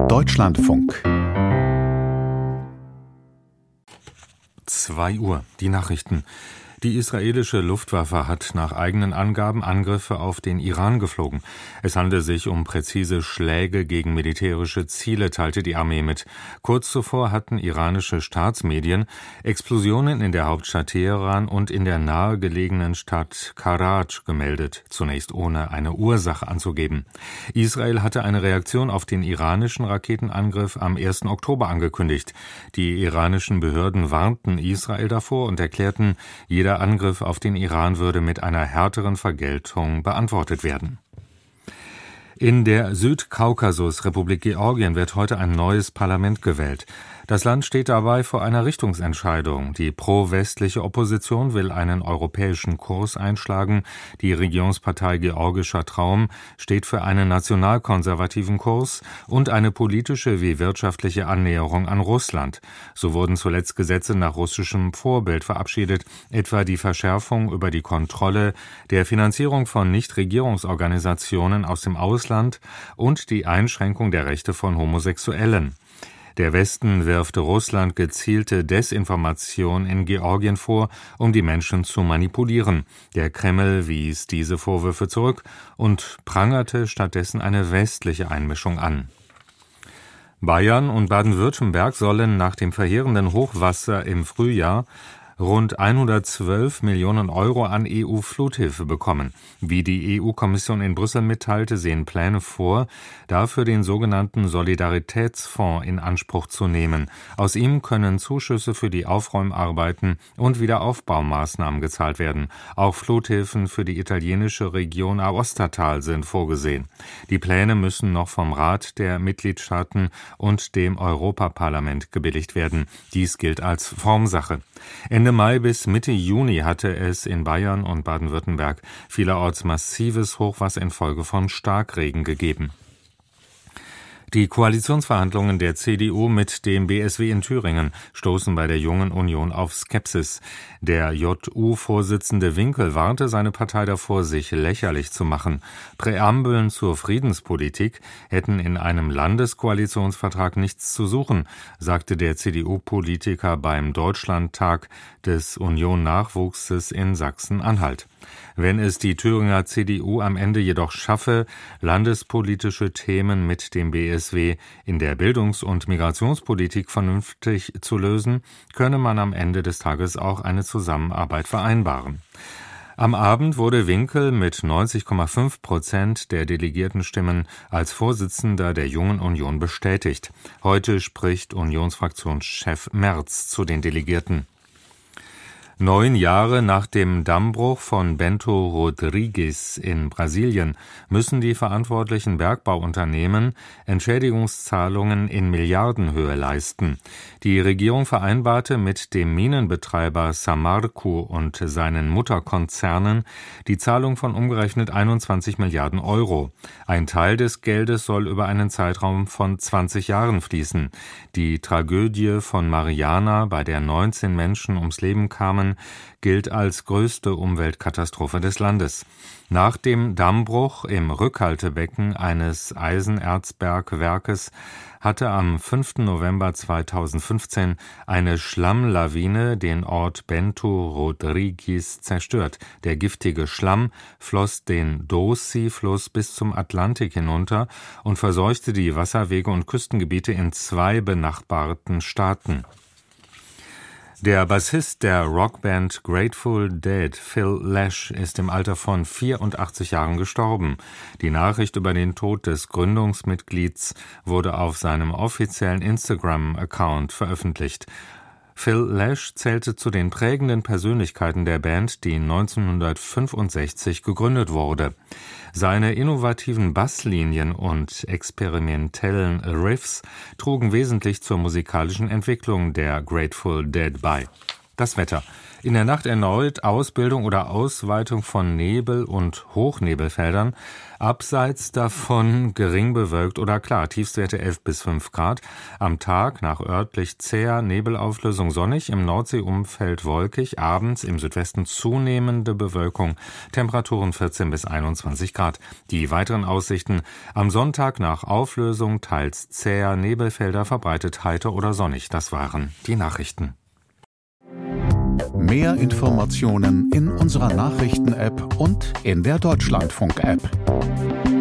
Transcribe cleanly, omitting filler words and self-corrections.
Deutschlandfunk 2 Uhr, die Nachrichten. Die israelische Luftwaffe hat nach eigenen Angaben Angriffe auf den Iran geflogen. Es handele sich um präzise Schläge gegen militärische Ziele, teilte die Armee mit. Kurz zuvor hatten iranische Staatsmedien Explosionen in der Hauptstadt Teheran und in der nahegelegenen Stadt Karaj gemeldet, zunächst ohne eine Ursache anzugeben. Israel hatte eine Reaktion auf den iranischen Raketenangriff am 1. Oktober angekündigt. Die iranischen Behörden warnten Israel davor und erklärten, jeder Angriff auf den Iran würde mit einer härteren Vergeltung beantwortet werden. In der Südkaukasus-Republik Georgien wird heute ein neues Parlament gewählt. Das Land steht dabei vor einer Richtungsentscheidung. Die pro-westliche Opposition will einen europäischen Kurs einschlagen. Die Regierungspartei Georgischer Traum steht für einen nationalkonservativen Kurs und eine politische wie wirtschaftliche Annäherung an Russland. So wurden zuletzt Gesetze nach russischem Vorbild verabschiedet, etwa die Verschärfung über die Kontrolle der Finanzierung von Nichtregierungsorganisationen aus dem Ausland und die Einschränkung der Rechte von Homosexuellen. Der Westen wirft Russland gezielte Desinformation in Georgien vor, um die Menschen zu manipulieren. Der Kreml wies diese Vorwürfe zurück und prangerte stattdessen eine westliche Einmischung an. Bayern und Baden-Württemberg sollen nach dem verheerenden Hochwasser im Frühjahr rund 112 Millionen Euro an EU-Fluthilfe bekommen. Wie die EU-Kommission in Brüssel mitteilte, sehen Pläne vor, dafür den sogenannten Solidaritätsfonds in Anspruch zu nehmen. Aus ihm können Zuschüsse für die Aufräumarbeiten und Wiederaufbaumaßnahmen gezahlt werden. Auch Fluthilfen für die italienische Region Aostatal sind vorgesehen. Die Pläne müssen noch vom Rat der Mitgliedstaaten und dem Europaparlament gebilligt werden. Dies gilt als Formsache. Ende Mai bis Mitte Juni hatte es in Bayern und Baden-Württemberg vielerorts massives Hochwasser infolge von Starkregen gegeben. Die Koalitionsverhandlungen der CDU mit dem BSW in Thüringen stoßen bei der Jungen Union auf Skepsis. Der JU-Vorsitzende Winkel warnte seine Partei davor, sich lächerlich zu machen. Präambeln zur Friedenspolitik hätten in einem Landeskoalitionsvertrag nichts zu suchen, sagte der CDU-Politiker beim Deutschlandtag des Union-Nachwuchses in Sachsen-Anhalt. Wenn es die Thüringer CDU am Ende jedoch schaffe, landespolitische Themen mit dem BSW in der Bildungs- und Migrationspolitik vernünftig zu lösen, könne man am Ende des Tages auch eine Zusammenarbeit vereinbaren. Am Abend wurde Winkel mit 90,5% der Delegiertenstimmen als Vorsitzender der Jungen Union bestätigt. Heute spricht Unionsfraktionschef Merz zu den Delegierten. 9 Jahre nach dem Dammbruch von Bento Rodrigues in Brasilien müssen die verantwortlichen Bergbauunternehmen Entschädigungszahlungen in Milliardenhöhe leisten. Die Regierung vereinbarte mit dem Minenbetreiber Samarco und seinen Mutterkonzernen die Zahlung von umgerechnet 21 Milliarden Euro. Ein Teil des Geldes soll über einen Zeitraum von 20 Jahren fließen. Die Tragödie von Mariana, bei der 19 Menschen ums Leben kamen, gilt als größte Umweltkatastrophe des Landes. Nach dem Dammbruch im Rückhaltebecken eines Eisenerzbergwerkes hatte am 5. November 2015 eine Schlammlawine den Ort Bento Rodrigues zerstört. Der giftige Schlamm floss den Doce-Fluss bis zum Atlantik hinunter und verseuchte die Wasserwege und Küstengebiete in 2 benachbarten Staaten. Der Bassist der Rockband Grateful Dead, Phil Lesh, ist im Alter von 84 Jahren gestorben. Die Nachricht über den Tod des Gründungsmitglieds wurde auf seinem offiziellen Instagram-Account veröffentlicht. Phil Lesh zählte zu den prägenden Persönlichkeiten der Band, die 1965 gegründet wurde. Seine innovativen Basslinien und experimentellen Riffs trugen wesentlich zur musikalischen Entwicklung der Grateful Dead bei. Das Wetter. In der Nacht erneut Ausbildung oder Ausweitung von Nebel- und Hochnebelfeldern. Abseits davon gering bewölkt oder klar, Tiefstwerte 11 bis 5 Grad. Am Tag nach örtlich zäher Nebelauflösung sonnig, im Nordseeumfeld wolkig, abends im Südwesten zunehmende Bewölkung, Temperaturen 14 bis 21 Grad. Die weiteren Aussichten: am Sonntag nach Auflösung teils zäher Nebelfelder, verbreitet heiter oder sonnig. Das waren die Nachrichten. Mehr Informationen in unserer Nachrichten-App und in der Deutschlandfunk-App.